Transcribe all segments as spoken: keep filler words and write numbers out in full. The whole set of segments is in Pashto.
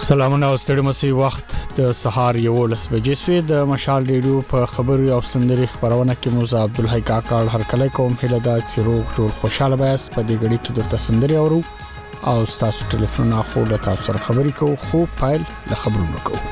سلامونه او ستړي مسي وخت د سهار یو لس بجې سوي د مشال ریډیو په خبري او سندري خبرونه کې موسی عبدالحی کاکړ هر کله کوم هله دا چې روغ جوړ خوشاله بیاس په دې غړي کې د سندري اورو او تاسو ټلیفون اخو له تاسو سره خبري کوو خو فایل له خبرونو کوو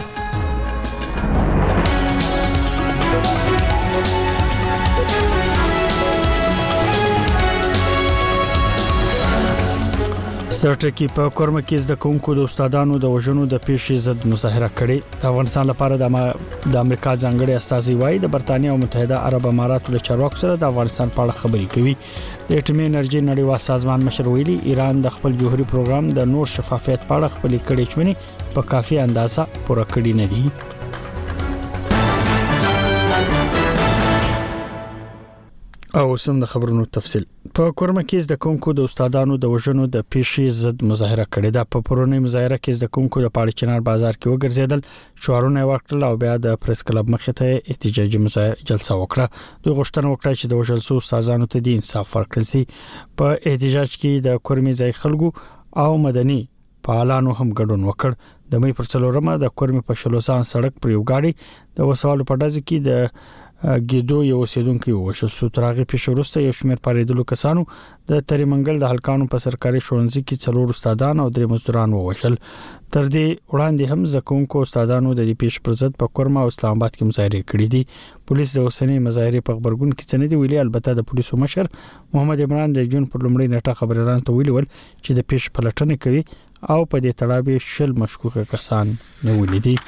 سرټکی په کورمه کې د کوونکو د استادانو د وژنو د پیښې ضد مظاهره کړې د افغانستان لپاره د د امریکا ځانګړي استازي وایي د برتانیا او متحده عرب اماراتو له چارواکو سره د افغانستان په اړه خبري کوي د اټومي انرژي نړیوال سازمان مشر ویلي ایران د خپل جوهري پروګرام د نور شفافیت په اړه خپل کړي چمني په کافي اندازه پوره کړی نه دي او سم د خبرونو تفصيل په کورمه کې د کوونکو د استادانو د وژنو د پیښې ضد مظاهره کړې ده په پرونی مظاهره کې د کوونکو د پاړی چنار بازار کې وګرځیدل شعارونه ورکړل او بیا د پریس کلب مخې ته احتجاجي مظاهره جلسه وکړه دوی غوښتنه وکړه چې د وژل شو استادانو ته د انصاف ورکړل شي په احتجاج کې د کورمي ځای خلکو او مدني فعالانو هم ګډون وکړ د مې پر څلورمه د کورمي په شلوسان سړک پر یو گاډي د وسوالو په ډز کې د ګیدو یو اوسیدونکو وشو سوتراغي پېښورسته یو شمېر پاریدلو کسانو د تریمنګل د هلکانو په سرکاري ښوونځي کې څلور استادان او درې مزدوران ووشل تر دې وړاندې هم زکونکو استادانو د دې پیښ پر ضد په کورما او اسلام آباد کې مظاهره کړې دي پولیس د اوسنۍ مظاهره په خبرګون کې څنګه دی ویلي البته د پولیسو مشر محمد عمران د جون پر لومړۍ نیټه خبريالان ته ویلي ول چې د پیښ پلټنه کوي او په دې تړاو شل مشکوک کسان نیولې دي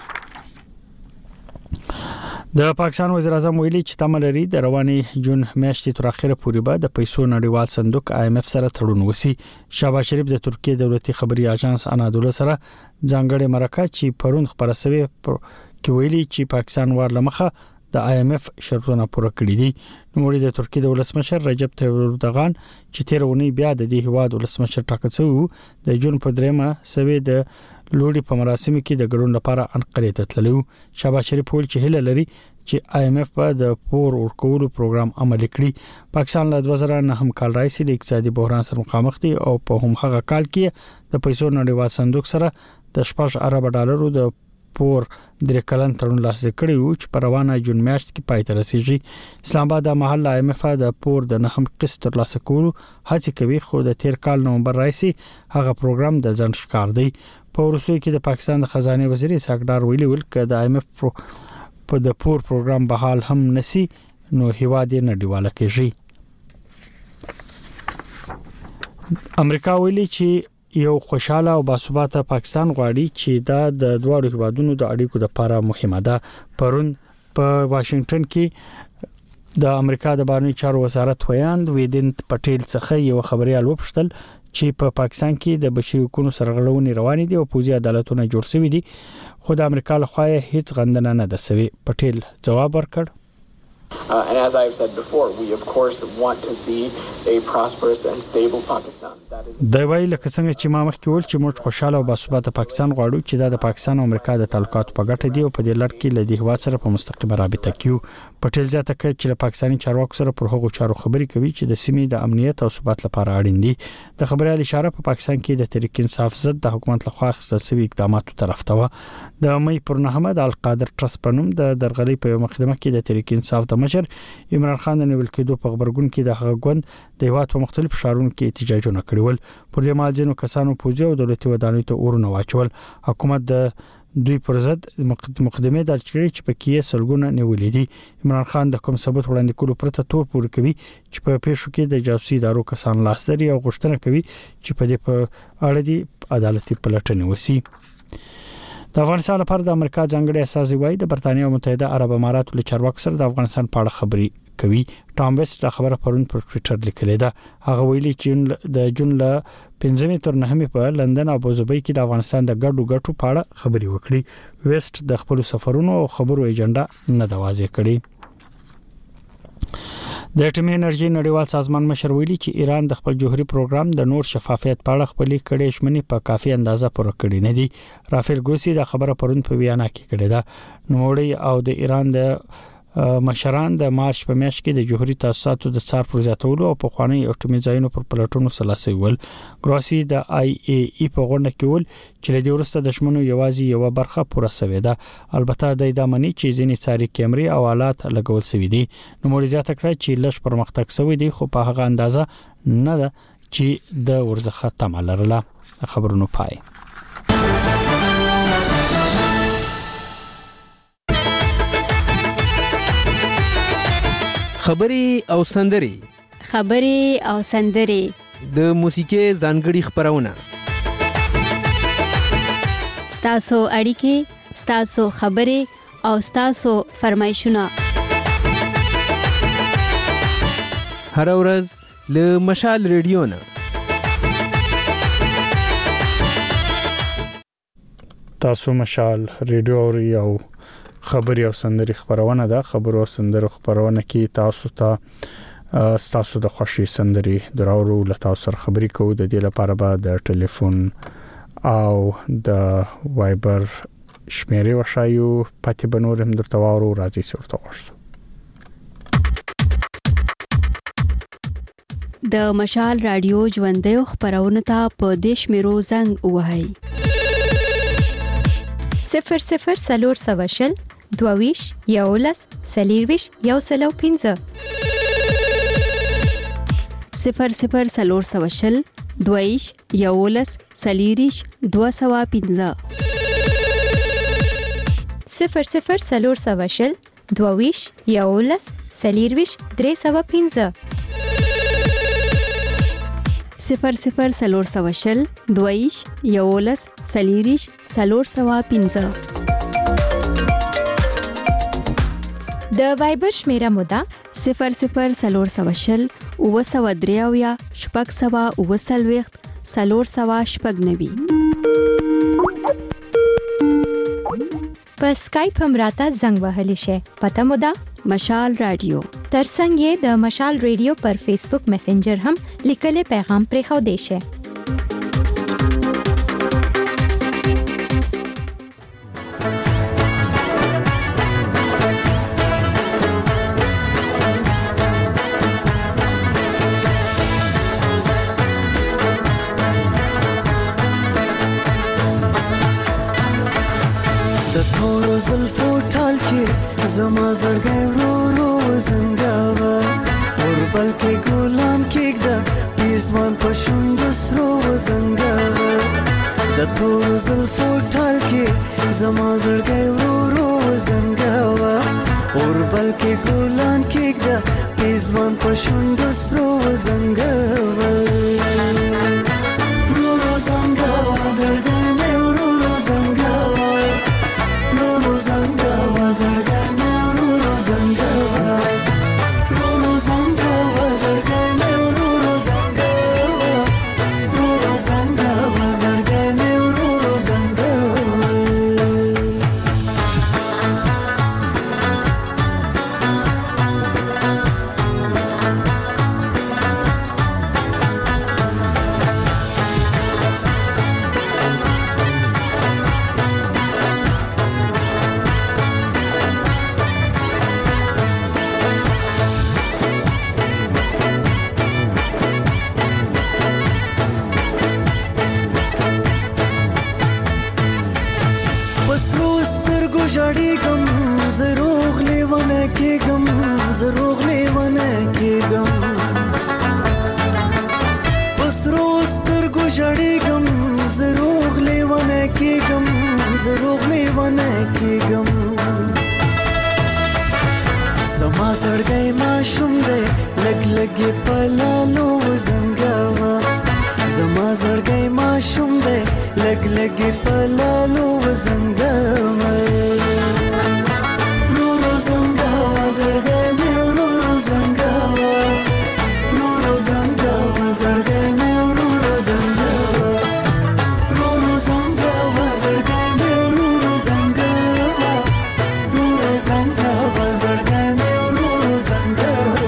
د پاکستان وزیر اعظم ویلي چې تملري د رواني جون میاشتې تر اخره پورې به د پیسو نړیوال صندوق آی ایم اف سره تړون وسی شهباز شریف د ترکیه دولتي خبري اژانس انادولو سره ځانګړي مرکه چې پرون خبره شوی کې ویلي چې پاکستان ورلمخه د آی ایم اف شرطونه پوره کړی دي نو د ترکیه د ولسمشر رجب طیب اردوغان چې تیرونی بیا د دې هواد ولسمشر ټاکل شوی د جون په دریمه سوي د لوړي په مراسمو کې د ګډون لپاره انقره ته تللو شهباز شریف ول چې هله لري چې آی ایم اف په د پور ورکولو پروګرام عملي کړی پاکستان له دوه زره نه هم کال راځي د اقتصادي بحران سره مخامخ دي او په هم هغه کال کې د پیسو نړیوال صندوق سره د شپږ ارب ډالرو د پور درې کلن تړون لاسلیک کړی و چې په روانه جون میاشت کې پای ته رسیږي اسلام آباد د محل آی ایم اف د پور د نهم قسط ترلاسه کولو هڅه کوي خو د تیر کال نومبر راځي هغه پروګرام د ځن ښکار دی په روسیې کې د پاکستان د خزانه وزیر ساګدار ویلي ول ک د آی ایم اف په د پور پروګرام به حال هم نسی نو هیواد نه دیواله کېږي امریکا ویلي چې یو خوشاله او باثباته پاکستان غواړي چې دا د دوه هیوادونو د اړیکو لپاره مهمه ده پرون په واشنگټن کې د امریکا د بهرنی چارو وزارت ویاند ویدن پټیل څخه یو خبريال وپښتل چې په پاکستان کې د بشري حقوقو سرغړونې روانې دي او پوځي عدالتونه جوړ شوي دي خو د امریکا لخوا هیڅ غندنه نه ده شوی پټیل جواب ورکړ Uh, and as I've said before, we of course want to see a prosperous and stable Pakistan. That is د ویل لکه څنګه چې ما مخکې ول چې موږ خوشاله او باثباته پاکستان غواړو چې د پاکستان او امریکا د تعلقاتو په ګټه دی او په دې لړ کې له دې هوا سره په مستقیمه رابطه کیو پټیل زیاته کړ چې پاکستاني چارواکو سره پر هغو چارو خبري کوي چې د سیمې د امنیت او ثبات لپاره اړین دي د خبريال اشاره په پاکستان کې د تحریک انصاف ضد د حکومت لخوا اخیستل شوی اقداماتو طرف ته و د مې پر محمد القادر ټرست پنوم د درغلي په مقدمه کې د تحریک انصاف د مشر عمران خان د نیول کېدو په خبرګون کې د هغه غوند د هیواد په مختلفو ښارونو کې احتجاجونه کړول پر دې مالجنو کسانو پوجي او دولتي ودانۍ ته اورونه واچول حکومت د دوی پر ضد مقدمه درج کړې چې په کې سلګونه نیولې دي عمران خان د کوم ثبوت وړاندې کولو پرته تور پور کوي چې په پیښو کې د جاسوسي ادارو کسان لاس لري او غوښتنه کوي چې په دې په اړه دي عدالتي پلټنې وشي د افغانستان لپاره د امریکا ځانګړي استازي وایي د برتانیا او متحده عرب اماراتو له چارواکو سره د افغانستان په اړه خبري کوي ټام ویسټ خبره پرون پر ټوئیټر لیکلې ده هغه ویلي چې د جون له پنځمې تر نهمې په لندن او ابوظبي کې د افغانستان د ګډو ګټو په اړه خبري وکړي ویسټ د خپل سفرونو او خبرو ایجنډا نه د واضح کړي د اټومي انرژي نړیوال سازمان مشر ویلي چې ایران د خپل جوهري پروګرام د نور شفافیت په اړه خپل کړي شمنې په کافي اندازه پوره کړی نه دي رافیل ګروسی د خبره پرون په ویانا کې کړې ده نوړی او د ایران د مشران د مارچ په میاشت کې د جوهري تاسیساتو د څار پر زیاتولو او په خواني اټومي ځایونو پر پلاتونو سلاسي ول ګروسي د آی ای ای په غونډه کې ول چې له دې وروسته د شمنو یوازې یو برخه پوره شوې ده. البته د دامنې چې ځینې څاري کیمرې او آلات لګول شوی دي. نو موري زیاته کړه چې لږ پرمختګ شوی دی خو په هغه اندازه نه ده چې د ورزخه تمه لرله. خبرونو پای خبري او سندري خبري او سندري د موسیقي ځانګړي خبرونه ستاسو اړیکې ستاسو خبري او ستاسو فرمایشونه هر ورځ له مشال ریډیو نه تاسو مشال ریډیو اوري او خبري او سندري خبرونه ده. خبرو او سندرو خبرونه کې تاسو ته تاسو د خوشي سندري دراورو له تاسو سره خبري کوو. د دې لپاره به د ټلیفون او د وایبر شمیرې وشایو پاتې بنور هم درته وارو راځي سورته واشو. د مشال رادیو ژوندې خبرونه ته په دیش میرو زنګ وهاي صفر صفر سلور سواشل دوویش یولس سلیرویش یو سلو پینزه صفر صفر سلور سواشل دوویش یولس سلیریش دو سوا پینزه صفر صفر سلور سواشل دوویش یولس سلیرویش درې سوا پینزه صفر صفر سلور سواشل دوویش یولس سلیریش سلور سوا پینزه. د وایبر شمیره مودا صفر صفر سلور سواشل او سوا دریاویا شپږ سوا او سلويخت سلور سوا شپږ نوي. په سکایپ هم راته زنګ وهلی شي. پته مودا مشال رادیو ترڅنګ یې د مشال ریډیو پر فیسبوک میسنجر هم لیکلي پیغام پرې خو دی شي. زما زړګی ورو ورو زنګاوه اوربل کې ګلان کېږده پیزوان په شونډو سرو زنګاوه د تورو زلفو ټال کې زما زړګی ورو ورو زنګاوه اوربل کې ګلان کېږده پیزوان په شونډو سرو زنګاوه ورو ورو زنګاوه زړګی مې ورو ورو زنګاوه ورو ورو زنګاوه زړګی Zangawa, Roro Zangawa, Zargane, Roro Zangawa, Roro Zangawa, Zargane, Roro Zangawa. زروغ لیوانه کېږم پسرو سترګو ژړېږم زروغ لیوانه کېږم زروغ لیوانه کېږم زما زړګی ماشوم دی لږ لږ یې په لالو وزنګاوه زما زړګی ماشوم دی لږ لږ یې په لالو وزنګاوه نورو زنګاوه زړګی Zangawa, Roro Zangawa, Zargay me Roro Zangawa, Roro Zangawa, Zargay me Roro Zangawa, Roro Zangawa, Zargay me Roro Zangawa.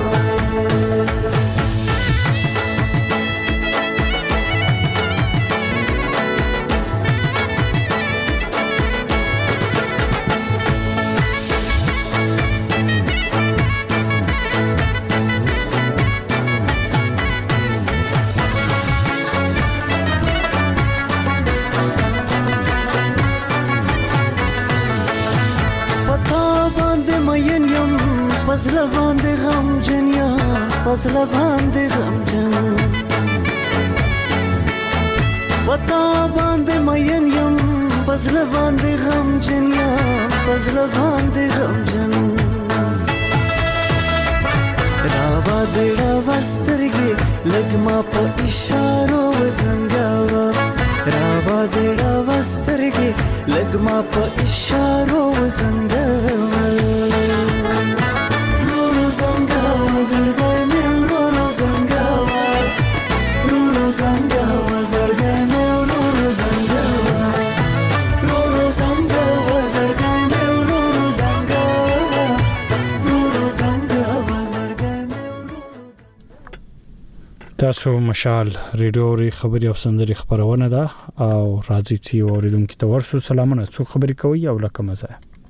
ماین یم پزله باندې غمجن یم پزله باندې غمجن پتا باندې ماین یم پزله باندې غمجن یم پزله باندې غمجن راوا دیڑا وسترگی لگما پا اشارو وزنگاوا راوا دیڑا وسترگی لگما پا اشارو وزنگاوا رو رو زنگاوا زرگای میں رو رو زنگاوا رو رو زنگاوا زرگای میں رو رو زنگاوا رو رو زنگاوا زرگای میں رو رو زنگاوا رو رو زنگاوا تاسو مشال ریډیو ری خبري او سندري خبرونه ده او راځي چې اوریدونکو ته ورسو سلامونه څو خبري کوي او لکه مزه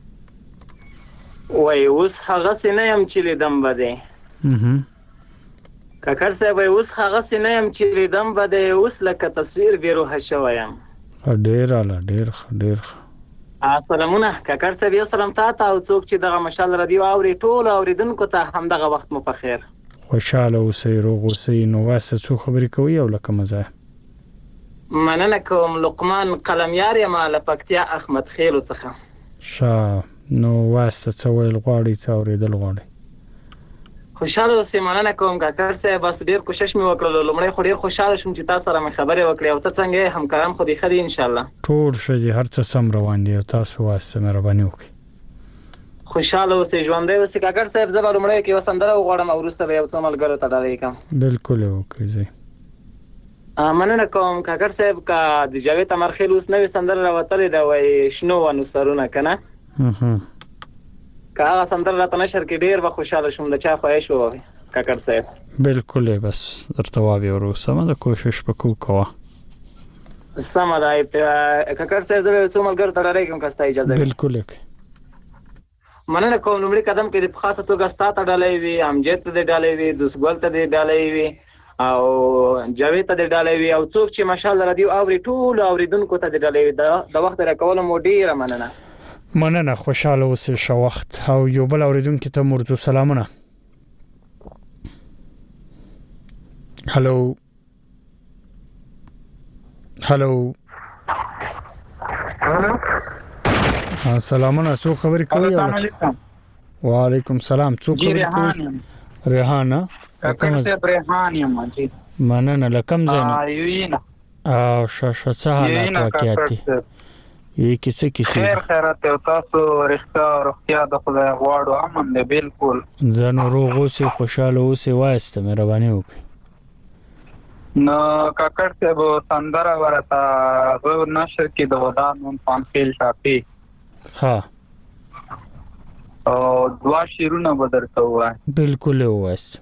وای اوس هغه سینه يم چې لیدم بده اها کاکر صاحب اوس هغه سینه يم چې لیدم بده اوس لکه تصویر بیروه شویم ډیر اعلی ډیر ډیر سلامونه کاکر صاحب یو سلام تاسو او څوک چې دغه مشال رادیو اوري ټول اوریدونکو ته هم دغه وخت مو په خیر خوشاله اوسئ روغ اوسئ نو واسه څو خبرې کوي او لکه مزه مننه کوم لقمان قلمیار یم له پکتیا احمد خیلو څخه شا نو واسه څو ویل غواړي څو اوریدل غواړي خوشاله اوسئ مننه کوم کاکر صاحب بس ډیر کوشش مې وکړل لومړی خو ډیر خوشاله شوم چې تاسو سره مې خبرې وکړې او ته څنګه همکاران خو دې خدي ان شاء الله ټول شي هر څه سم روان دي تاسو واسه مهرباني وکړئ خوشاله اوسئ ژوندۍ اوسئ کاکر صاحب زه به لومړی کې یوه سندره وغواړم او وروسته به یو څو ملګرو ته ډالۍ کړم بالکل وکړئ زه مننه کوم کاکر صاحب که د جاوید امرخیل اوس نوې سندره راوتلې ده وایي شنو ونو سرونه که نه که هغه سندره راته نشر کړي ډېر به خوشحاله شوم د چا خواهش ووایي کاکر صاحب بالکل بس درته واورو وروسته د کوشش به کوو کوه سمه ده کاکر صاحب زه به یو څو ملګرو ته ډالۍ کړم که ستا اجازه وي بالکل مننه کوم لومړي قدم کې په خاصه توګه ستا ته ډالۍ وي امجد ته دې ډالۍ وي دوستګل ته دې ډالۍ وي او جاوید ته دې ډالۍ وي او څوک چې ماشاءالله رادیو اوري ټول اوریدونکو ته دې ډالۍ وي د وخت راکولو مو ډیره مننه مننه خوشاله اوسئ ښه وخت او یو بل اوریدونکو ته مرجو سلامونه هلو هلو سلامونه څو خبرې کوي وعلیکم السلام څو خبرې کوي ریحانه کاکر صاحب ریحان یم جی مننه لکم زین ایوینا او شاشه څه حالات واقعیت دي یی کیسه کیسه خیر خیرات او تاسو رښتا روغتیا د خدای غواړو امن دې بالکل زه نو روغ اوسئ خوشاله اوسئ واسطه مهرباني وکړئ نو کاکر صاحب سندره ورته زه نشر کې د ودانون پانخیل ټاپي ها او دوا شیرونه بدرته وای بالکل وایست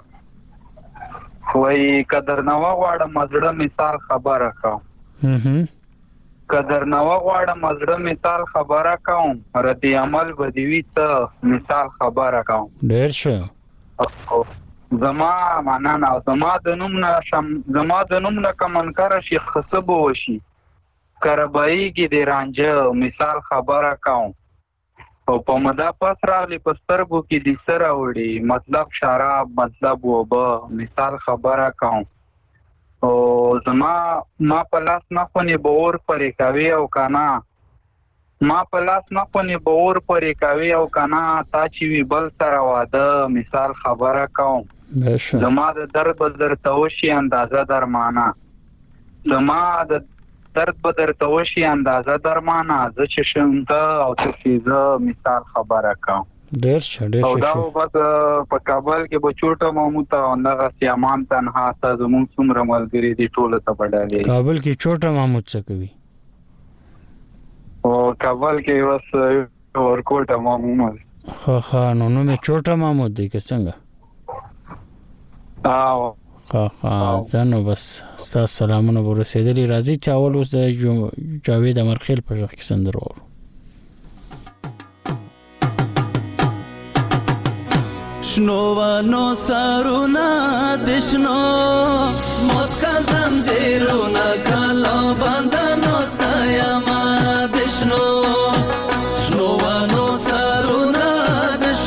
وای قدر نو غواړم مزړه مثال خبره کوم هم قدر نو غواړم مزړه مثال خبره کوم ردی عمل بدوي ته مثال خبره کوم ډیر ښه زما معنا زما د نوم نشم زما د نوم نه کمنکر شي خصب وشي کربای کې د رانجه مثال خبره کوم او په مدا پس راغلی په سترګو کې د سره وړي مطلب شراب مطلب وبه مثال خبره کوم او زما ما په لاس نه خونی باور پرې کوي او کانا ما په لاس نه خونی باور پرې کوي او کانا تا چې وی بل سره واده مثال خبره کوم زما د درد بدر توشي اندازه درمانه زما د درد بدر توشي اندازه درمانه زه چې شمته او تفیزه مثال خبره کوم ډیر ښه ډیر ښه او دا بس په کابل کې بچوټه ماموته او هغه سیامان تنها تاسو مونږ څومره ملګری دي ټول ته پډالي کابل کې چوټه ماموت څه کوي او کابل کې وس ورکوټه ماموت خو خو نو نو مې چوټه ماموت دی که څنګه او خو خو ځنه بس تاسو سلامونه ورسېدلی راځي چې اول اوس د جاوید امرخیل په ځخ کې سندره وو شنو ونو سرونا دشنو موت کا زنجیرونا کلا بندنو ستایما دشنو شنو ونو سرونا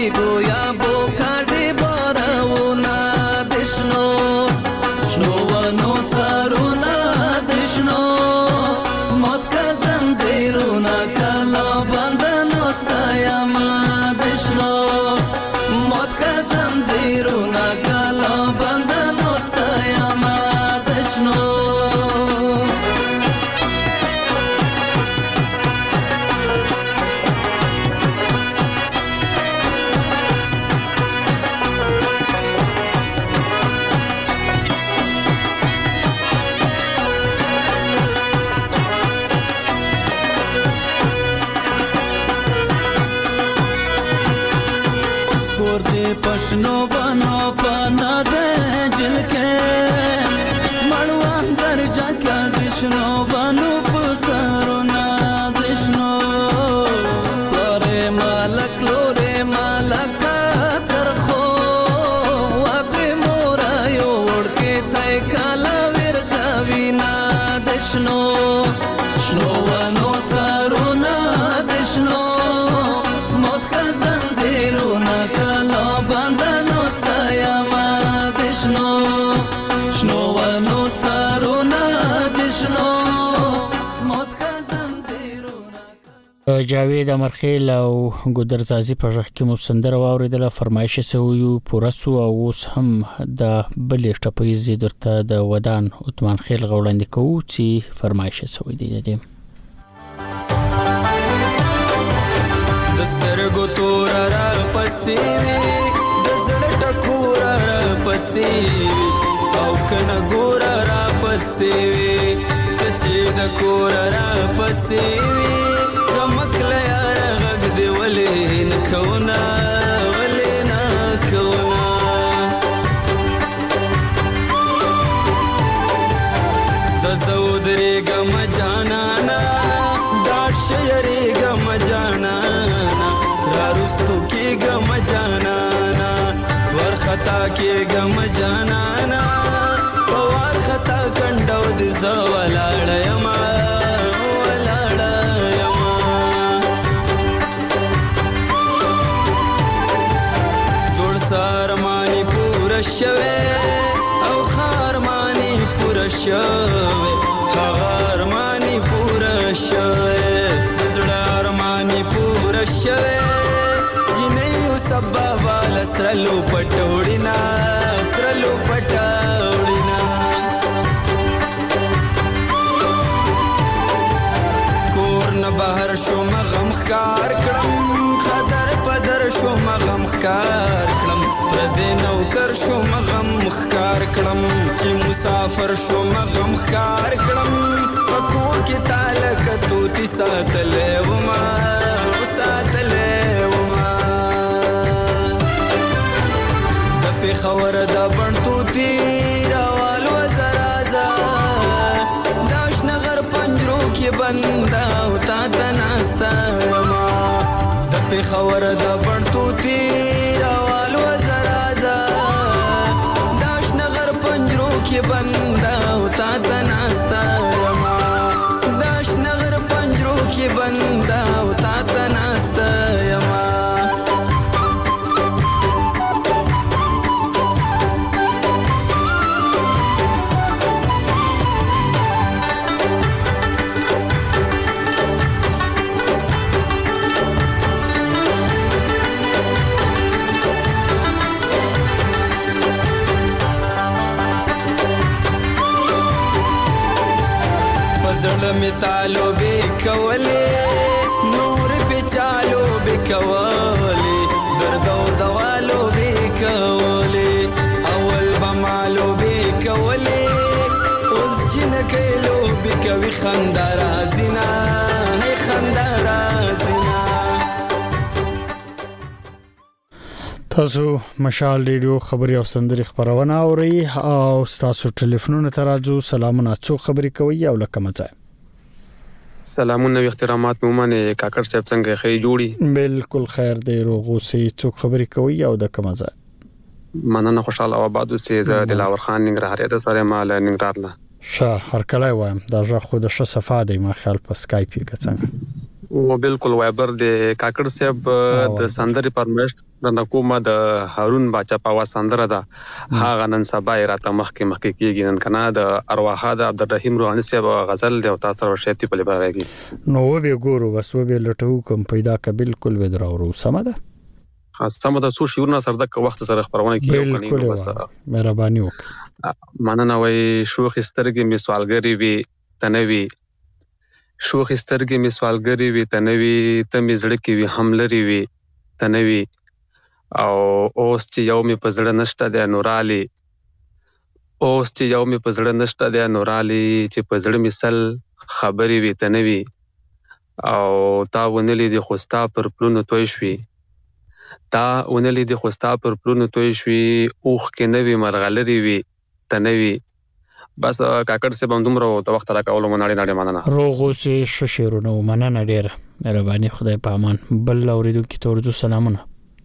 گویا بوکاډي بارونه دشنو شنو ونو سرونه دشنو مات کا زنجیرونه کلا بندنو ستایما دشنو مات کا زنجیرونه کلا بندنو ستایما دشنو پښنو بنو پنا د جلکه مړوان درجا کا دشنو بنو پسرونه دشنو لورې مالک لورې مالک ترخو واګې مورا یو ورکه تای کالا ور کاوینا دشنو شنو ونو سرونه دشنو موت کا زنجیرونه کلا بندنو ستایما دشنو شنو ونو سرونه دشنو موت کا زنجیرونه. جاوید امرخیل او ګودرزازي په ژغ کې مو سندره واوریدله فرمایش سویو پوره سو او اوس هم د بلې ټپې زیدرته د ودان عثمان خیل غوړاندې کوو چې فرمایش سوی دی د دسترګو تور را پسې وي د زړه ټکور را پسې وي او کنه ګور را پسې وي چې د کور را پسې وي کمکل یار غږ دی ولې نه کونا ولې نه کونا زودري ګم جانانا ډاټ شيري ګم جانانا راستو کې ګم جانانا ور خطا کې ګم جانانا ور خطا کندو د زولاړ یما ولاړ یما جوړ سارمانی پورا شوه او خارمانی پورا شوه خارمانی پورا شوه زړه ارمانی پورا شوه جنې سبب لسرلو پټوړینا سرلو پټوړینا کور نه بهر شو مغم خکار کړم خدر پدر شو مغم خکار کړم پر دې نوکر شو مغم خکار کړم چې مسافر شو مغم خکار کړم پکور کې تعلق توتی ساتلې وما ساتلې وما د پیښور د بڼتو تیروال وزرازا داش نغر پنجرو کې بندا او تا تناستا ما د پیښور د بڼتو تیروال وزرازا داش نغر پنجرو کې بندا او تا تناستا ما داش نغر پنجرو کې بندا او تا تناستا ما زړه می تالو به کولې نور په چالو به کولې درد او دوالو به کولې اول بمالو به کولې اوس جن کېلو به کوي خندار ازینا هي خندار ازینا. تاسو مشال ریډیو خبري او سندري خبرونه اوري او تاسو ټلیفونونه ترازو سلامونه څو خبري کوي او لکه مزه سلامونه احترامات مومنه کاکړ صاحب څنګه خې جوړي بالکل خیر دی روغو سي څو خبري کوي او د کمزه مننه خوشاله او آباد اوسې زه دلاور خان ننګرهار د سره مال ننګرهار نه شه هر کله وایم دا ژغه خود شه صفه دی ما خیال په سکایپ کې څنګه او بالکل وایبر د کاکړ صاحب د سندري پرمشت د نکومه د هارون باچا په وسندره ده هاغه نن سبا راته مخکې مخکې کیږي نن کنه د ارواحه د عبدالرحیم روحاني صاحب غزل دی او تاسو ورشتي په لبارېږي نو و به ګورو بس و به لټو کوم پیدا ک بالکل و درو سم ده خاصه مده څو شیورنا سره د وخت سره خبرونه کیږي بالکل بس مهرباني وکړه مننه وای شوخ سترګې می سوالګری وی تنوي شوخ سترګې می سوالګری وی تنوي ته می زړه کې وی حملري وی تنوي او اوس چې یو می په زړه نشته د نورالي اوس چې یو می په زړه نشته د نورالي چې په زړه می سل خبري وی تنوي او تا ونلې د خوستا پر پلونو توي شوي تا ونلې د خوستا پر پلونو توي شوي اوخ کې نوي مرغلري وی تنوي بس کاکړ سے بندومره او وخت را کول مونږ نه مننه روغو سي ششيرونو مننه ډیر مهرباني خدای په امان بل اوریدونکو ته ورځو سلامونه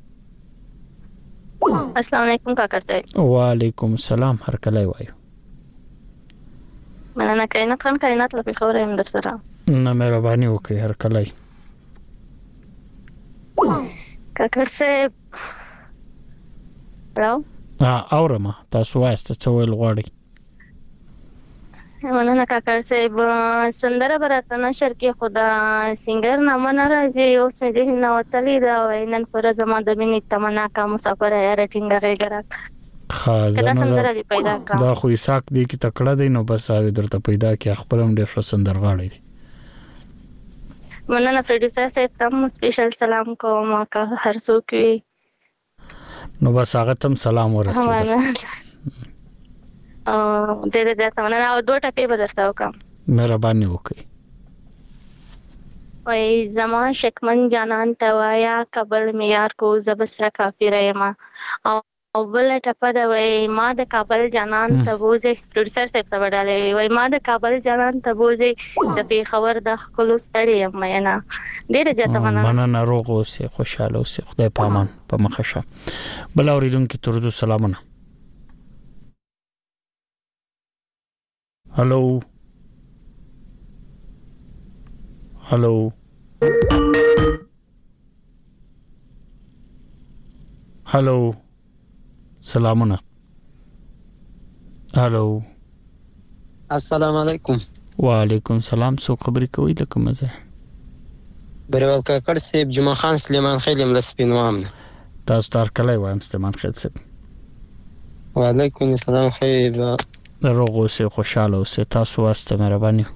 السلام علیکم کاکړ صاحب وعلیکم السلام هر کله وایو مننه کینات خان کینات لپاره خبره هم در سره نه مهرباني وکړئ هر کله کاکړ صاحب راو ا اورما تاسو واسطه څه ویل غواړئ مننه کاکړ صاحب سندره براته نشر کې خدا سنگر نامه ناراضي اوس مې ذهن نه وتلی دا وینن پر زما د مینې تمنا کا مسافر یا رټینګه غیګرا کدا سندره دی پیدا کا دا خو اساق دی کی تکړه دی نو بس درته پیدا کی خپل هم ډیر سندرغاړي دی مننه پروډوسر صاحب تم سپیشل سلام کوم کا هر څوک وي نو بس هغه تم سلام ورسوي او ډېر زیاته مننه او دوه ټپې به درته وکم مهرباني وکړئ وای زما شکمن جانان توایا قبل میار کو زبسره کافر یم او بل ټپه دا وای ما د کابل جانان ته بوزي پروډوسر صاحب ته وډالې وای ما د کابل جانان ته بوزي د پیښور د خلوص تړي یم نه ډېر زیاته مننه مننه روغ اوسې خوشاله اوسې خدای په امان په مخشه بل اوریدونکو ته ورځو سلامونه هلو هلو هلو سلامونه هلو السلام علیکم وعلیکم السلام سو خبرې کوي لکه مزه بریوال کاکړ صاحب جمعه خان سلیمان خیل ملسپینوام تاسو تر کله وایم سلیمان خیل صاحب وعلیکم السلام خیر روغ اوسې خوشاله اوسې تاسو واسطه مهرباني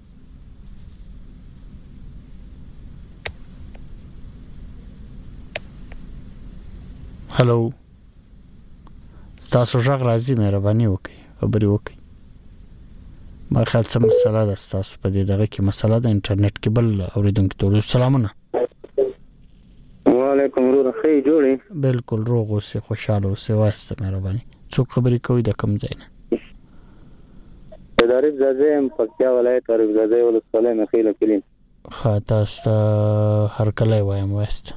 هلو تاسو ژغ راځي مهرباني وکړئ خبرې وکړئ ما خیال څه مسله ده تاسو په دې دغه کې مسله ده انټرنیټ کې بل اوریدونکو ته سلامونه وعلیکم ورور خیر جوړې بالکل روغ اوسې خوشاله اوسې واسطه مهرباني څوک خبرې کوي د کوم ځای نه ادارې زازم پکتیا ولایت او زازې ولسوالۍ مخېله کلین خاطا است هر کله وایم وست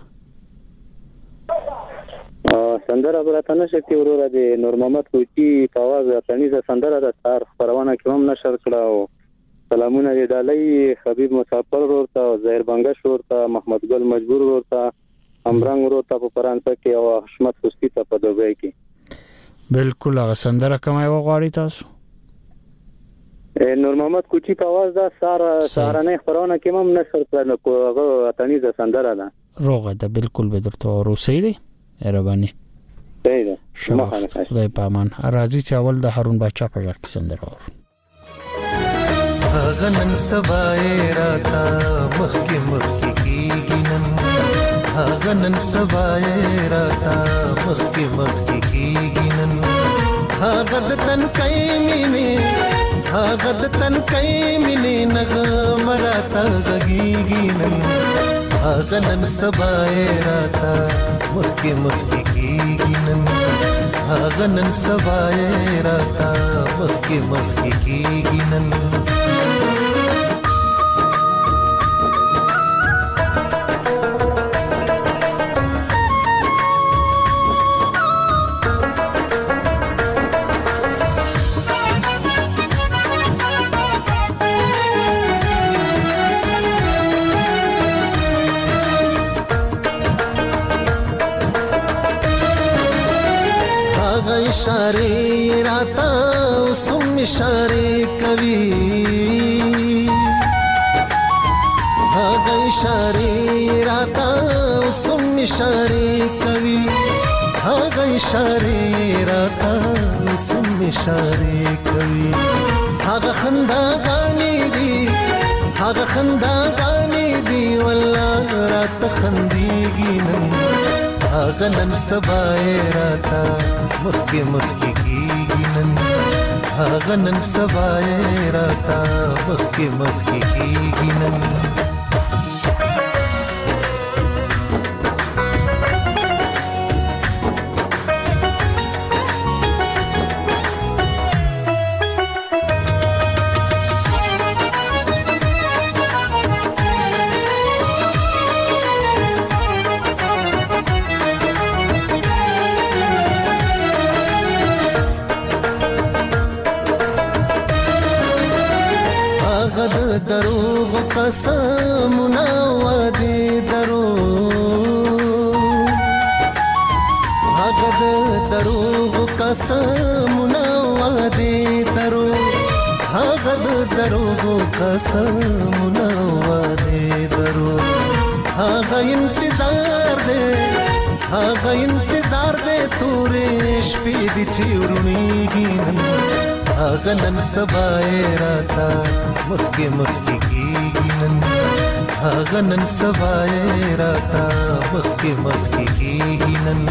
سندره براته نشته ورور دی نور محمد کوچی په आवाज تنیزه سندره د تار خبرونه کوم نشر کړه سلامونه دی دالای حبیب مسافر ورته زهیر بنگش ورته محمد ګل مجبور ورته امرنګ ورته په فرانسه کې او حشمت خوستی ته په دوبۍ کې بالکل هغه سندره کومه وغواړی تاسو نور محمد کوچی په आवाज دا ساره ساره نه خبرونه کوم نشر کړه هغه تنیزه سندره ده روغه ده بالکل به درته ورسې دی ربانی پیدا شمخانه خدای په امان راځي چې اول د هارون باچا په ځای کې سندره اور غنن سبای راتا مخک مخک کیږي نن غنن سبای راتا مخک مخک کیږي نن هغه د تن کای مینه هغه د تن کای مینه نغم راتا غږیږي نن غنن سبای راتا مخک مخک کیږي نن غنن سبای راتا مخک مخک کیږي نن هغه اشاره راته اوسم اشاره کوي هغه اشاره راته اوسم اشاره کوي هغه اشاره راته اوسم اشاره کوي هغه خندا غاني دي هغه خندا غاني دي والله راته خنديږي نن هغه نن سبا راته مخکې مخکې کېږي نن هغه نن سبا راته مخکې مخکې کېږي نن دروغ قسمونه وعده دروغ هغه د دروغ قسمونه وعده دروغ هغه د دروغ قسمونه وعده دروغ هغه انتظار دی هغه انتظار دی تورې شپې دي چې ورونیږي هغه نن سبا راته مخکې مخکې کېږي نن هغه نن سبا راته مخکې مخکې کېږي نن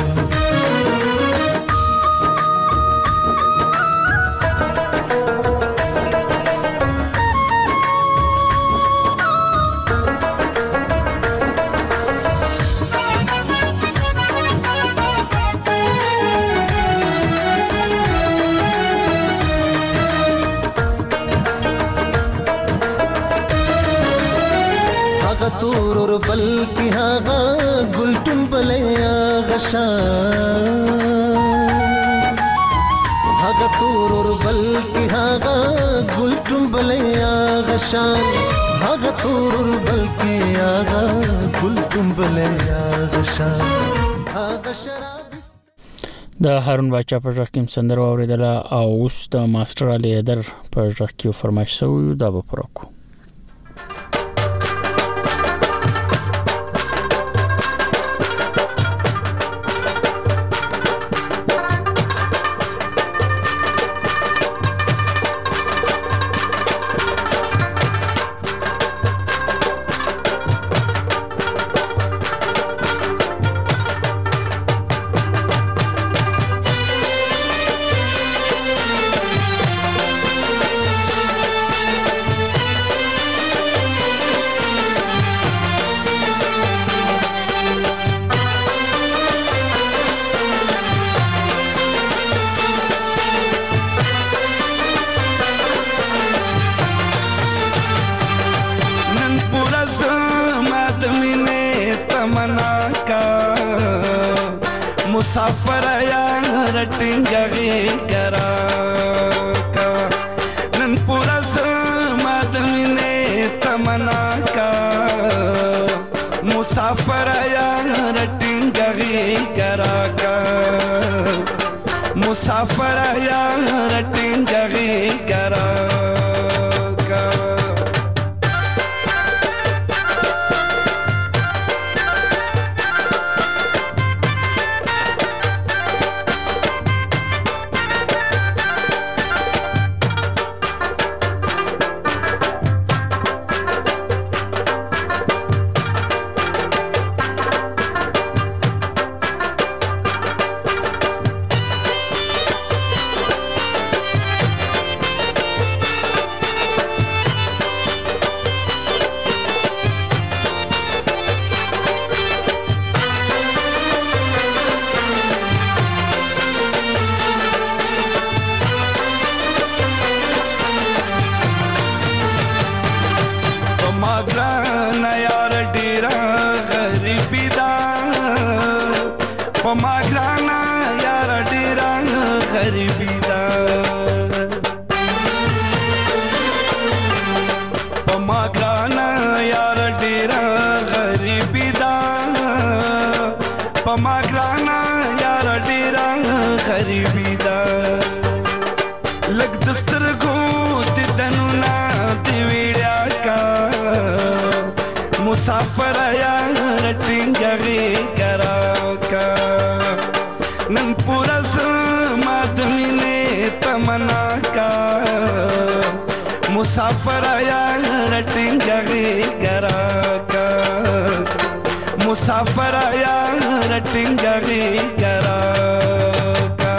تورور بلکی هاغا گلتون بلی آغا شان هاغا تورور بلکی هاغا گلتون بلی آغا شان هاغا تورور بلکی آغا گلتون بلی آغا شان هاغا شراب د هارون باچا په ځکه کوم سندره اوریدله او اوس د ماستر علي در په ځکه کې فرمایش شوی دا به پرکو मुसाफर यार टिंगरी करा का ननपुरा समात मिने तमना का मुसाफर यार टिंगरी करा का मुसाफर यार टिंगरी करा का पमा ग्राना यार ډیرا غریبی دا لګ دسترګو د دنونا دی ویړیا کا مسافر یا رټینګي کرا کا نن پورا زما د مینې تمنا کا مسافر یا رټینګي کرا کا مسافر یا رټینګي کرا کا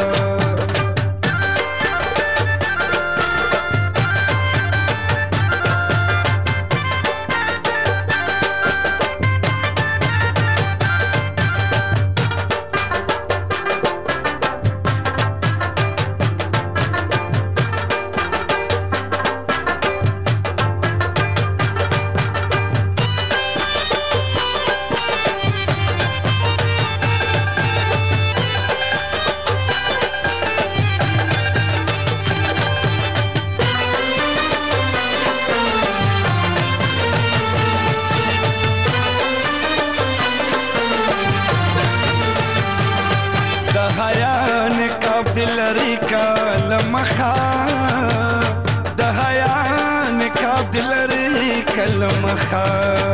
مخا د حیا نکاب دلری کل مخا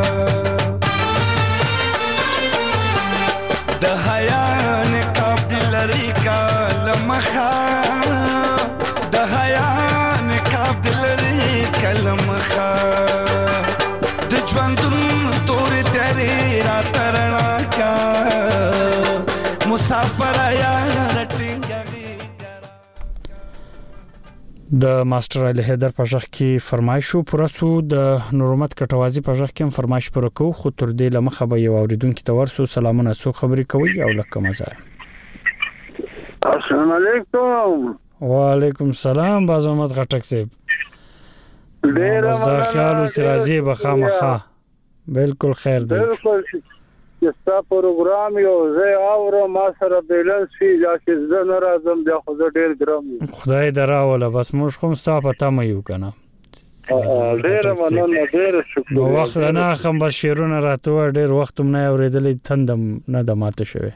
د حیا نکاب دلری کل مخا د حیا نکاب دلری کل مخا د ژوندون تور تیرې را ترنا کا مسافر یا د ماستر علي حیدر په ځخ کې فرمایشو پرسو د نورمت کټوازی په ځخ کې فرمایش پر کو خو تر دې لمخه به یو اوریدونکو ته ورسو سلامونه سو خبري کوي او لکه مزه السلام علیکم وعلیکم السلام بازمت غټک صاحب ډیر زه خیال چې راځي بخامخه بالکل خیر دی بالکل ستا پروګرام یو زه اورم ما سره بیلنس فی چې زه نه راځم بیا خو زه ډیر ګرام خدای دراوله بس موږ کوم ستا پتا مې یو کنه ډیر مننه ډیر شکر نو وخت نه خم بس شیرونه راته ډیر وخت نه اوریدلې تندم نه د ماته شوی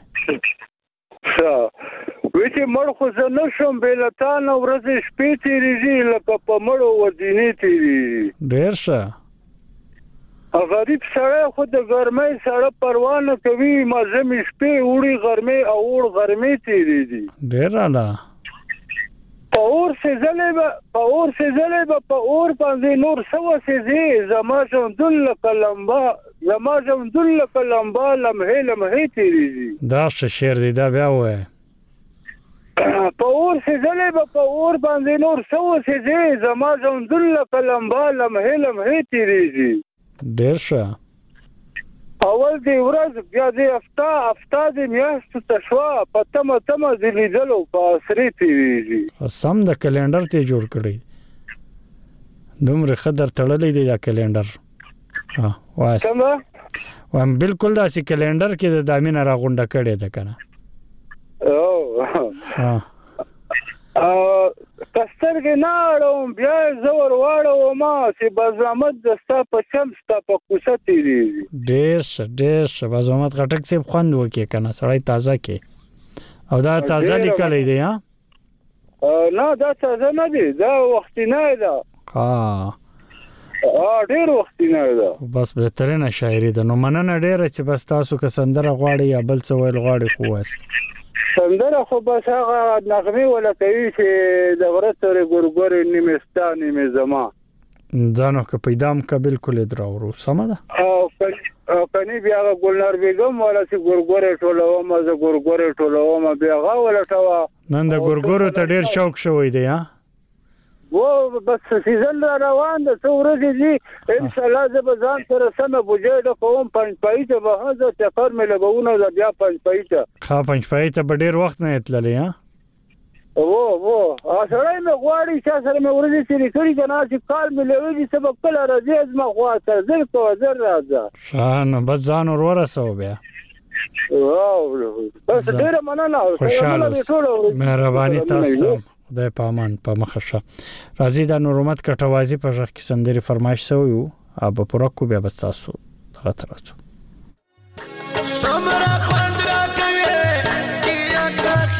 ویته مړ خو زه نشم بیلتان ورځ شپې تیریږي لکه په مړو ودینې تیریږي ډیر ښه غریب سره خو د ګرمۍ سره پروا نه کوي ما زمي شپې وړي ګرمۍ او اور ګرمۍ تیریږي ډیر اعلی په اور سيزلې په اور سيزلې په اور باندې نور سو سيزي زما ژوندل کلمبا زما ژوندل کلمبا لمحه لمحه تیریږي دا څه شعر دی دا بیا وای په اور سيزلې په اور باندې نور سو سيزي زما ژوندل کلمبا لمحه لمحه تیریږي ډیر ښه اول دی ورځ بیا دی افتا افتا دی میاشت تشوا پتم تم زلیدلو په اسری تیریږي سم د کلندر ته جوړ کړی دومره خطر تړلې دی دا کلندر ها وای وام بالکل دا چې کلندر کې د دامینه راغونډه کړي ده کنه او ها ا کسترګ نه اړوم بیا زور واړو ما چې بازامت دستا په چمستا په کوڅه تیریږي ډیر ډیر بازامت غټک سي خوند وکي کنه سړی تازه کې او دا تازه لیکلې دی ها نه دا تازه نه دی دا وخت نه ده ها ا ډیر وخت نه ده بس بهترینه شاعري ده نو مننه ډیر چې بس تاسو که سندره غواړي یا بل څه ویل غواړي خو واست سندره خو بس هغه نغمه ولا کوي چې د ورته ګورګور نیمستا نیمه زما ځانو که پیدام کا بالکل دراورو سم ده او کني بیا ګلنار بیگم ولا چې ګورګور ټولو ما ز ګورګور ټولو ما بیا غا ولا ټوا نن د ګورګورو ته ډیر شوق شوی دی ها و بس سیزن را روان ده څو ورځې دي ان شاء الله زه به ځان سره سم بوجه کوم پنځ پایته به هغه چکر مې لګونه بیا پنځ پایته خا پنځ پایته به ډیر وخت نه اتللې ها او او سره مې غواړي چې سره مې ورځې چې لري کنه چې کال مې لوي سبب کله راځي از ما خوا تر ځل کو زر راځه شان بس ځان ور رسو بیا واو بس ډیر مننه خوشاله مهرباني تاسو خدای په امان په مخشه راځي د نورمت کټوازی په ځخ کې سندري فرمایش سوی او په پوره کو بیا بس تاسو دغه ترڅو سمرا خوند را کوي کیا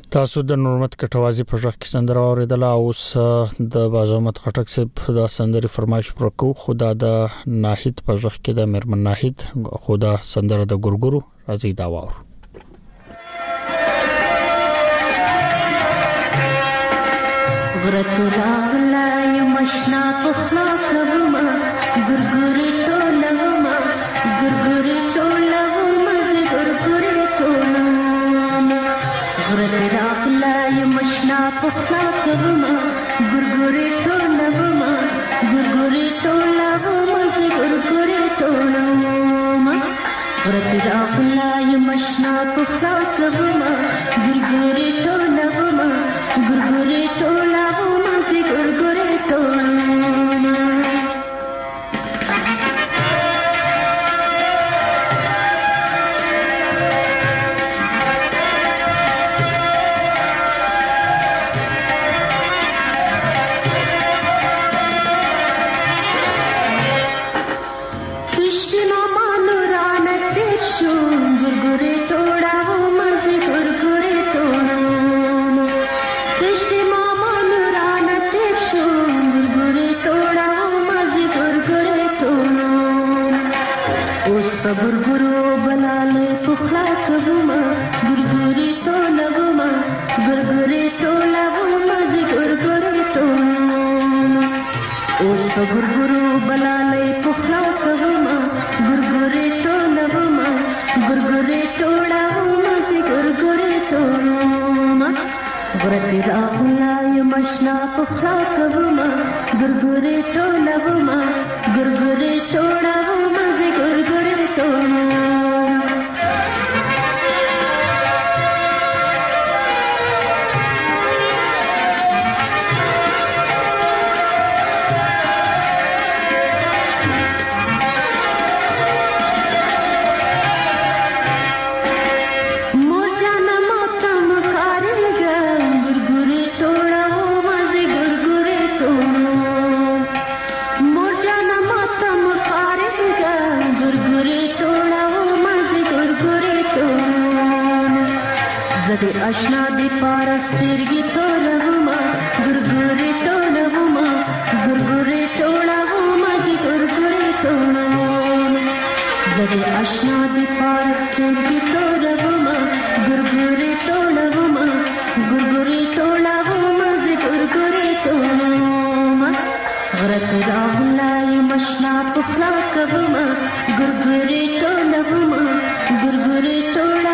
تاسو د نورمت کټوازی په ځخ کې سندره اوریدله اوس د بازومت خټک صاحب د سندري فرمایش پر کو خدا د ناهید په ځخ کې د مرمن ناهید خدا سندره د ګورګورو راځي دا وور غرت راغلای مشنا پخلا کوما ګورګوري ټولما ګورګوري ټولما زه ګورګوري ټولما غرت راغلای مشنا پخلا کوما ګورګوري ټولما ګورګوري ټولما زه ګورګوري ټولما غرت راغلای مشنا پخلا کوما ګورګوري ټولما ګورګوري ټولما زه ګورګوري ټولما ګورګورو بلاله پخلا کوما ګورګوري ټولما ګورګوري ټولما زه ګورګوري ټولما اوس په ګورګورو بلاله پخلا کوما ګورګوري ټولما ګورګوري ټولما زه ګورګوري ټولما غرتي راغلای مشنا پخلا کوما ګورګوري ټولما ګورګوري ټولما زه ګورګوري ټولما زده آشنا دی پارسترګي ټولما ګورګوري ټولما ګورګوري ټولما دی ګورګوري ټولما زده آشنا دی پارسترګي ټولما ګورګوري ټولما ګورګوري ټولما دی ګورګوري ټولما غرت راغلای مشنا پخلا کوما ګورګوري ټولما ګورګوري ټولما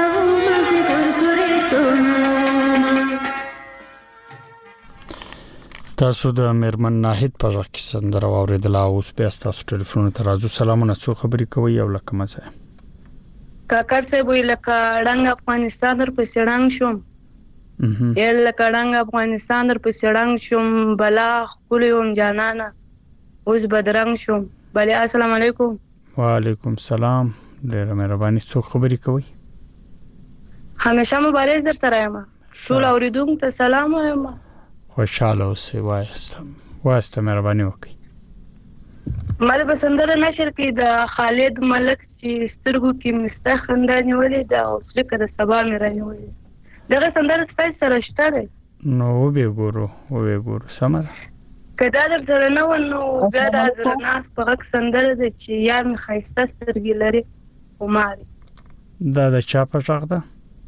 تاسو د مرمن ناهید په ځخ کې سندره اوریدله اوس بیا تاسو ټلیفون ته راځو سلامونه څو خبرې کوي او لکه مزه کاکر صاحب وی لکه ډنګ افغانستان در په سړنګ شوم یل لکه ډنګ افغانستان در په سړنګ شوم بلا خپل یم جانانا اوس بدرنګ شوم بله السلام علیکم وعلیکم السلام ډیره مهرباني څو خبرې کوي همیشه مبارز در سره یم ټول اوریدونکو ته سلام وایم خوشاله اوسئ وایستم وایسته مهرباني وکړئ مله به سندره نشر کې د خالد ملک چې سترګو کې مسته خندا نیولې ده او څلکه د سبا مې رانیولې دغه سندره سپیس سره شته دی نو وبې ګورو وبې ګورو سمه ده که دا در سره نه و نو بیا د حضرناس په غږ سندره ده چې یا مې ښایسته سترګې لري خماري دا د چا په غږ ده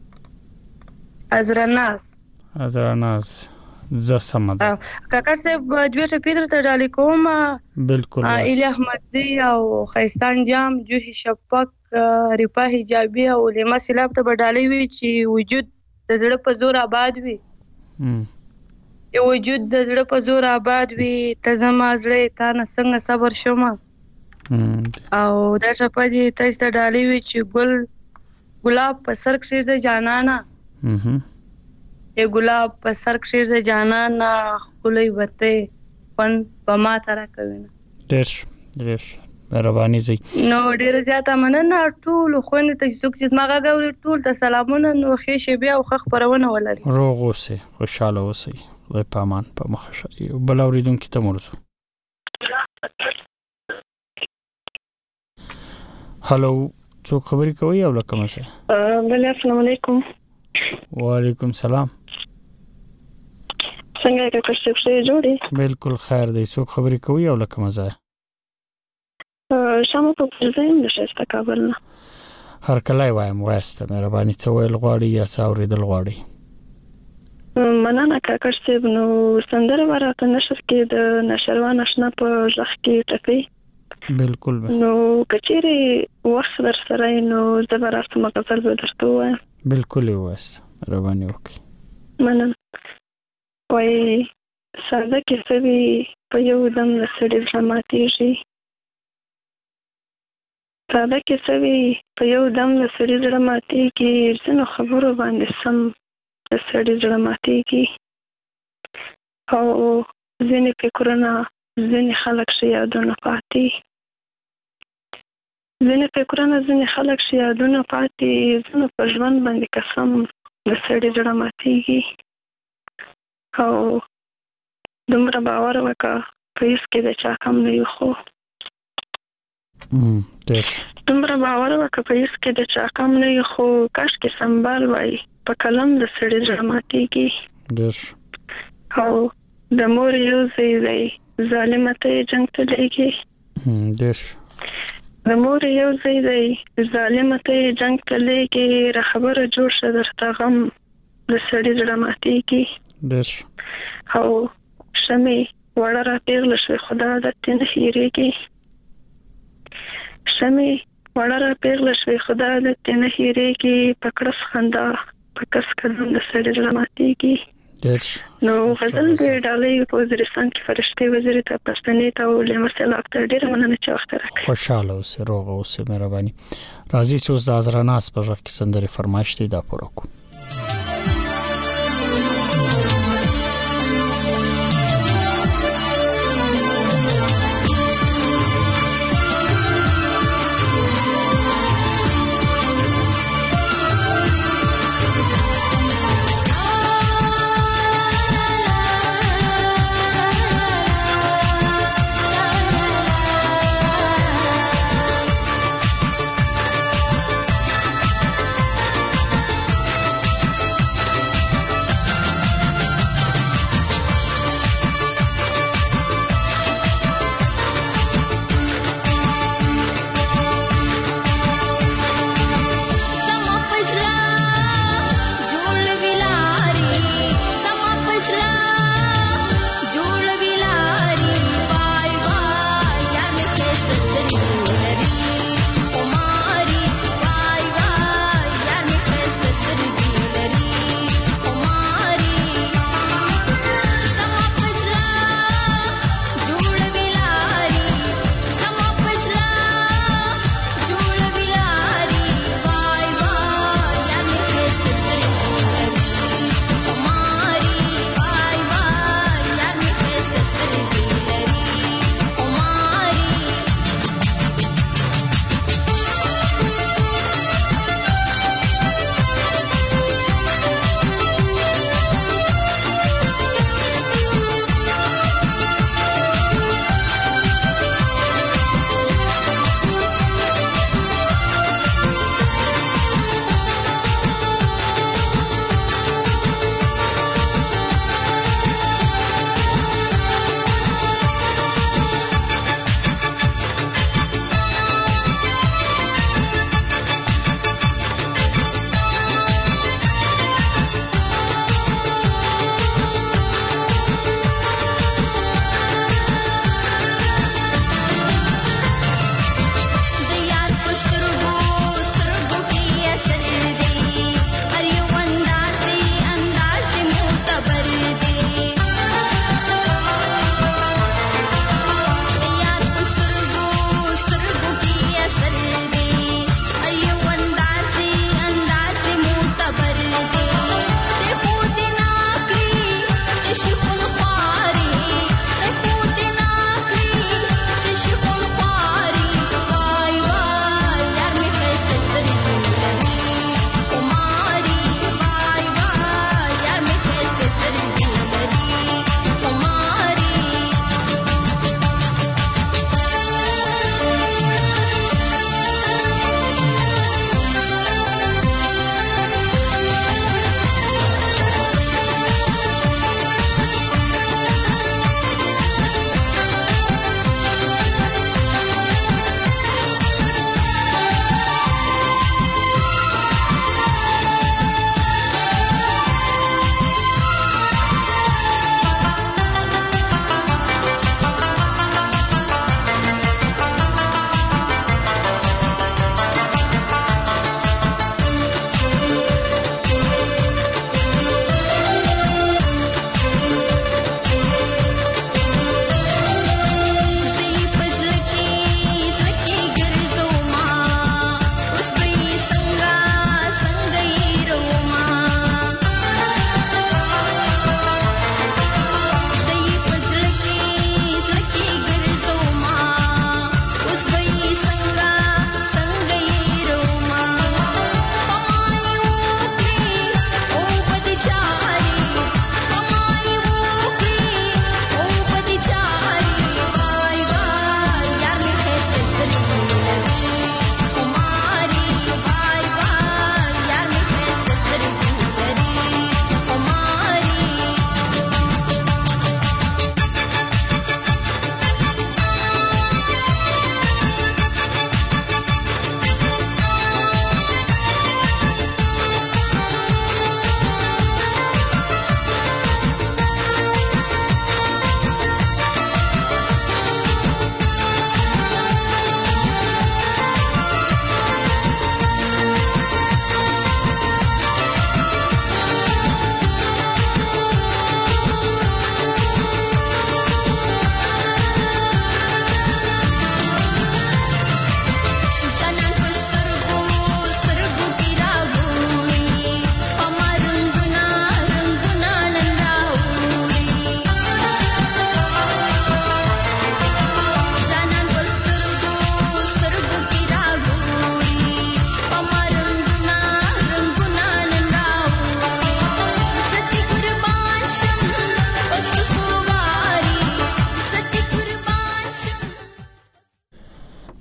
حضرناس حضرناس زه سمده کاکا صاحب جوړه پیډر ته ډالې کوم بالکل ایلی احمدی او خیستان جام جوهی شپک ریپا حجابی او لما سلاب ته ډالې وی چې وجود د زړه په زور آباد وي یو وجود د زړه په زور آباد وي ته زما زړه تا نه څنګه صبر شوم او دا چپا دي تاسو ته ډالې وی چې ګل ګلاب په سر کې د جانانا ای ګلاب په سر کې د جانانا خولي وته پن په ما ترا کوي ډېر ډېر مهرباني زی نو ډېر زیاته مننه ټول خو نه ته څوک چې ما غاوري ټول ته سلامونه نو خې بیا او خخ پرونه ولري روغ اوسئ خوشاله اوسئ خدای په امان په مخه شي بل اوریدونکو ته مرسو هالو څوک خبرې کوي او لکه مسه بله السلام علیکم وعلیکم سلام څنګه کې کښې څه جوړي بالکل خیر دی څوک خبرې کوي او لکه مزه شامو په پرځین د شسته کابل نه هر کله وایم واسطه مهرباني څه ویل غواړي یا څه اورېدل غواړي مننه کاکړ صاحب نو سندره ورته نشر کې د نشروان آشنا په ځخ کې ټپي بالکل نو کچېره وخت در سره نو زبرست مغزل به درته وایم بالکل واسه مهرباني وکړئ مننه وای ساده کې سوي په یو دم لسړي ځماتېږي ساده کې سوي په یو دم لسړي ځماتېږي ځنو خبرو باندې سم لسړي ځماتېږي او ځینې فکرونه ځینې خلک شي یادونه پاتې ځینې فکرونه ځینې خلک شي یادونه پاتې ځنو په ژوند باندې قسم لسړي ځماتېږي او دومره باور وکړه په هیڅ کې د چا کم نه یو خو دومره باور وکړه په هیڅ کې د چا کم نه یو خو کاشکې سنبال وای په قلم د سړي زړه ماتېږي او د مور یو ځای ځای ظالمه ته یې جنګ ته لېږي د مور یو ځای ځای ظالمه ته یې جنګ ته لېږي را خبره جوړ شه درته غم د سړي زړه ماتېږي او شمې وړه را پیغله شوې خدا عادت یې نه هېرېږي شمې وړه را پیغله شوې خدا عادت یې نه هېرېږي په کړس خندا په کس قدم د سړي زړه ماتېږي نو غزل د ډالۍ په وزیرستان کې فرشتې وزیرې ته پښتنې ته او لمسل اکتر ډېره مننه چې وخت راکړی خوشاله اوسې روغ اوسې مهرباني راځي چې اوس د ازراناس په غږ کې سندرې فرمایش دی دا پوره کړو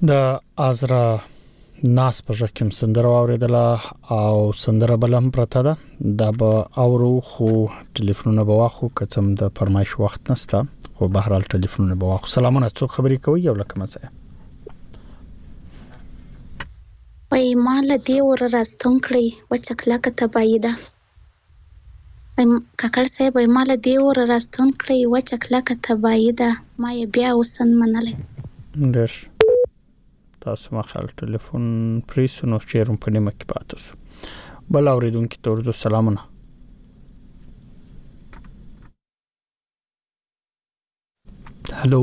د ازرا ناس په ژکم سندره اوریدله او سندره بلم پرته ده دا به اورو خو ټلیفونونه به واخو کڅم د فرمایش وخت نسته خو بهرال ټلیفونونه به واخو. سلامونه، څوک خبرې کوي یو لکه مڅه وای مال دی ور راستون کړی و چکلا کته بایده کاکړ صاحب وای مال دی ور راستون کړی و چکلا کته بایده ما بیا وسن منله ډیر تاسو ما خل ټلیفون پریسونو چیرم په نیمه کې پاتوس بل اوریدونکو ته ورته سلامونه. هلو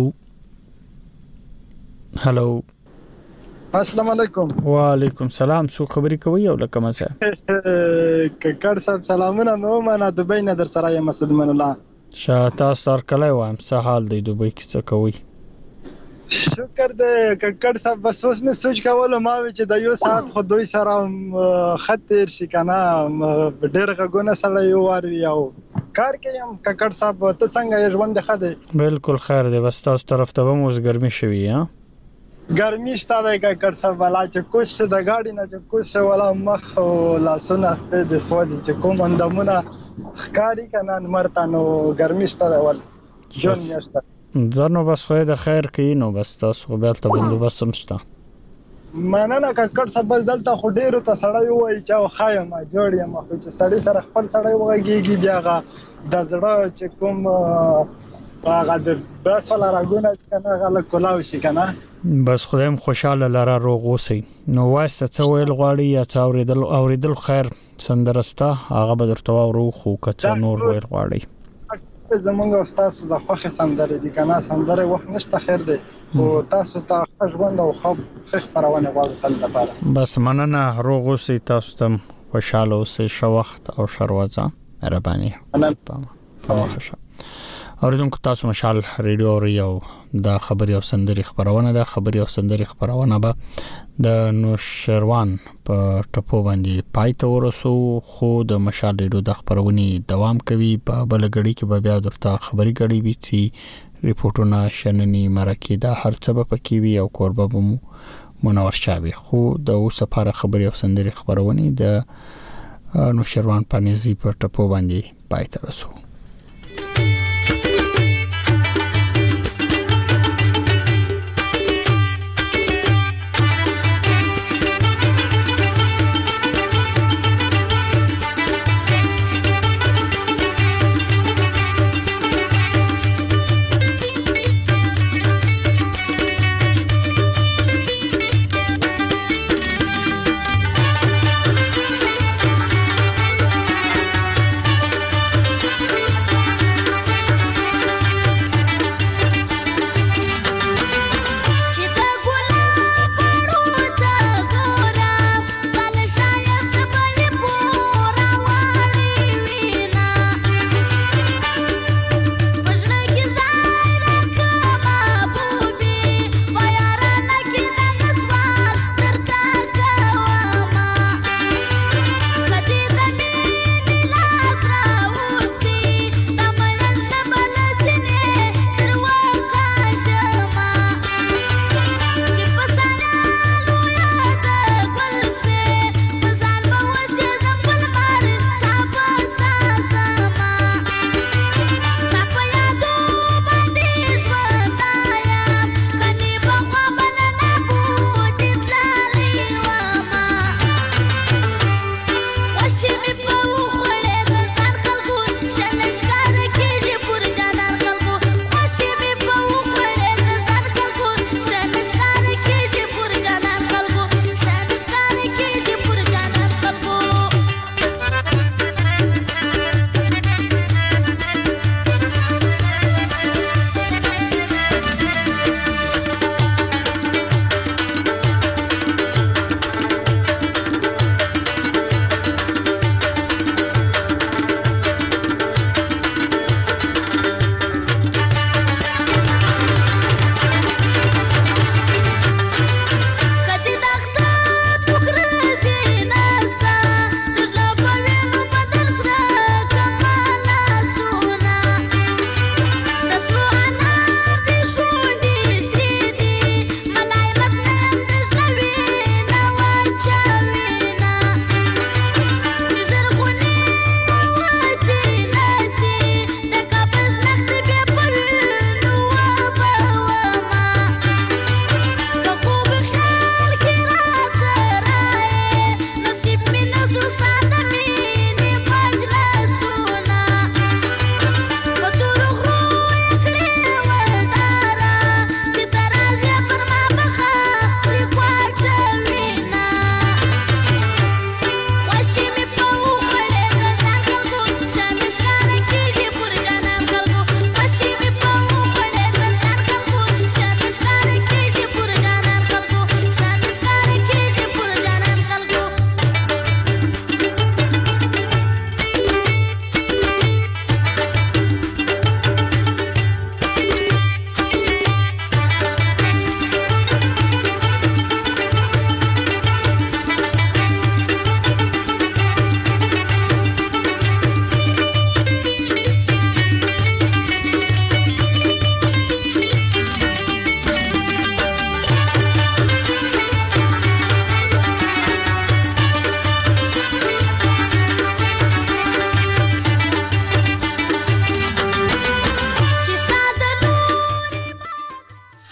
هلو السلام علیکم. وعلیکم سلام. څو خبرې کوي یو لکه مڅه کاکړ صاحب سلامونه مو معنا دبی نه در سره یم اسد من الله. شاته ستار کله وایم څه حال دی دوبۍ کې څه کوي؟ شکر دې کاکړ صاحب بس اوس مې سوچ کولو ما وی چې د یو ساعت خو دوی سره خطر شي کنه ډېر غوونه سره یو وار یو کار کوم. کاکړ صاحب ته څنګه ژوند ښه دی؟ بالکل خیر دی، بس تاسو طرف ته هم اوس ګرمي شوی ها؟ ګرمي شته دی کاکړ صاحب ولا چې کوش د گاډي نه چې کوش ولا مخ او لاسونه د سوځي چې کوم اندامونه ښکاری کنه مرته نو ګرمي شته دی ول جون نشته ځنو بس خو د خیر کې نو بس تاسو بیا ته بندوبست سمشته. مننه کاکړ صاحب بس دلته خو ډیرو ته سړی وایي چې او خایم جوړ یم خو چې سړی سره خپل سړی وغږیږي بیا هغه د زړه چې کوم هغه د بس ولا راګونه کنه هغه کولاو شي کنه. بس خدایم خوشاله لاره روغ اوسئ. نو واسطه څه ویل غواړي یا څه اوریدل اوریدل خیر سندرسته هغه به درته ورو خو کڅ نور ویل غواړي زمونږ استاد د خوخه سندره دي کنه سندره وخت نشته خیر دی او تاسو ته خوشبند او خو خخ پرونه غواړم تل لپاره. بس مننه روغ اوسئ تاسو ته خوشاله اوسئ شو وخت او شروازه مهرباني. پامه خوشا اوریدونکو تاسو مشال ریډیو اوري او دا خبري او سندري خبرونه ده خبري او سندري خبرونه به د نوشروان په ټپو باندې پایته ورسو خو د مشال ریډیو د خبرونی دوام کوي په بلګړی کې به بیا درته خبري غړي وي چې ریپورتونه شننی مرکه دا هر څه به پکې وي او کوربه بمو منور شاوي خو د اوس لپاره خبري او سندري خبرونی د نوشروان پانیزي په ټپو باندې پایته ورسو.